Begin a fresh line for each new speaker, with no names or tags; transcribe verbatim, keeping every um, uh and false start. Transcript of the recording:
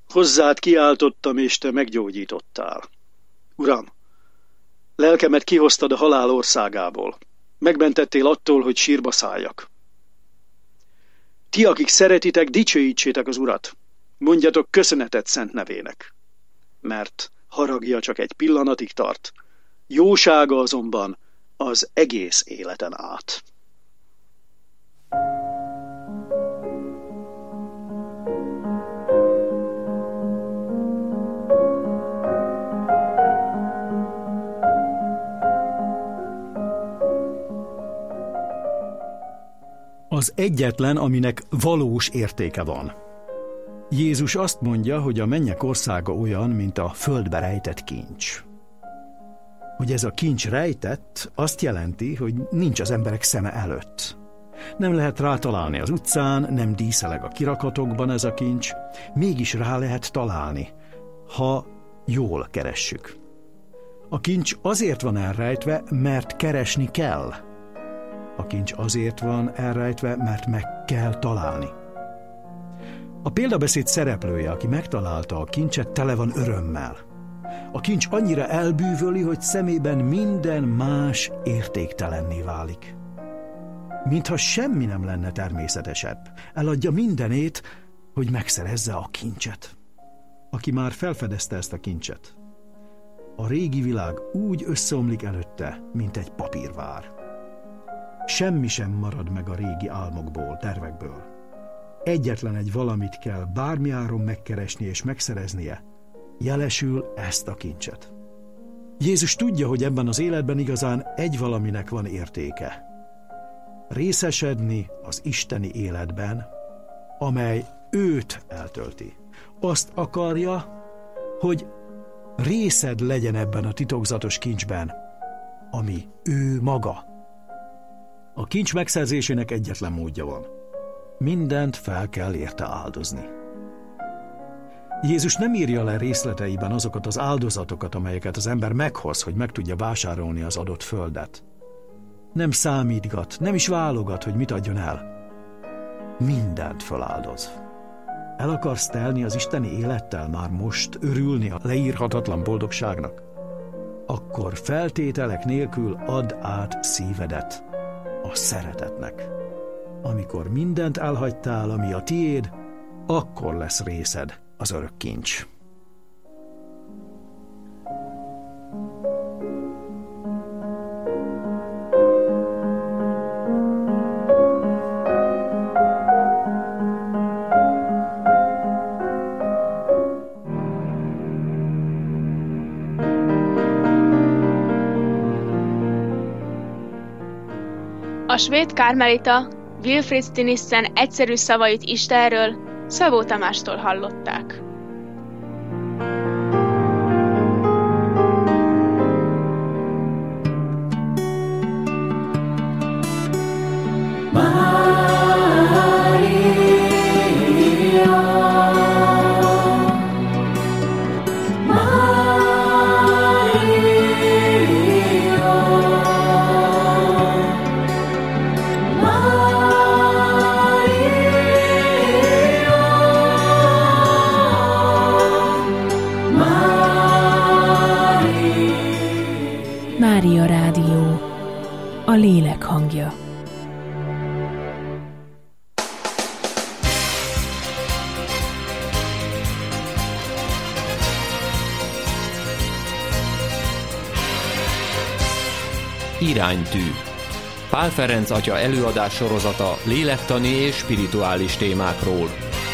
Hozzád kiáltottam, és te meggyógyítottál. Uram, lelkemet kihoztad a halál országából. Megmentettél attól, hogy sírba szálljak. Ti, akik szeretitek, dicsőítsétek az Urat. Mondjatok köszönetet szent nevének. Mert haragja csak egy pillanatig tart, jósága azonban az egész életen át.
Az egyetlen, aminek valós értéke van. Jézus azt mondja, hogy a mennyek országa olyan, mint a földbe rejtett kincs. Hogy ez a kincs rejtett, azt jelenti, hogy nincs az emberek szeme előtt. Nem lehet rátalálni az utcán, nem díszeleg a kirakatokban ez a kincs, mégis rá lehet találni, ha jól keressük. A kincs azért van elrejtve, mert keresni kell. A kincs azért van elrejtve, mert meg kell találni. A példabeszéd szereplője, aki megtalálta a kincset, tele van örömmel. A kincs annyira elbűvöli, hogy szemében minden más értéktelenné válik. Mintha semmi nem lenne természetesebb. Eladja mindenét, hogy megszerezze a kincset. Aki már felfedezte ezt a kincset, a régi világ úgy összeomlik előtte, mint egy papírvár. Semmi sem marad meg a régi álmokból, tervekből. Egyetlen egy valamit kell bármi áron megkeresni és megszereznie, jelesül ezt a kincset. Jézus tudja, hogy ebben az életben igazán egy valaminek van értéke. Részesedni az isteni életben, amely őt eltölti. Azt akarja, hogy részed legyen ebben a titokzatos kincsben, ami ő maga. A kincs megszerzésének egyetlen módja van. Mindent fel kell érte áldozni. Jézus nem írja le részleteiben azokat az áldozatokat, amelyeket az ember meghoz, hogy meg tudja vásárolni az adott földet. Nem számítgat, nem is válogat, hogy mit adjon el. Mindent feláldoz. El akarsz telni az isteni élettel, már most örülni a leírhatatlan boldogságnak? Akkor feltételek nélkül add át szívedet a szeretetnek. Amikor mindent elhagytál, ami a tiéd, akkor lesz részed az örök kincs.
A svéd kármelita Wilfrid Stinissen egyszerű szavait Istenről Szabó Tamástól hallották.
Mária Rádió, a lélek hangja.
Iránytű. Pál Ferenc atya előadás sorozata lélektani és spirituális témákról.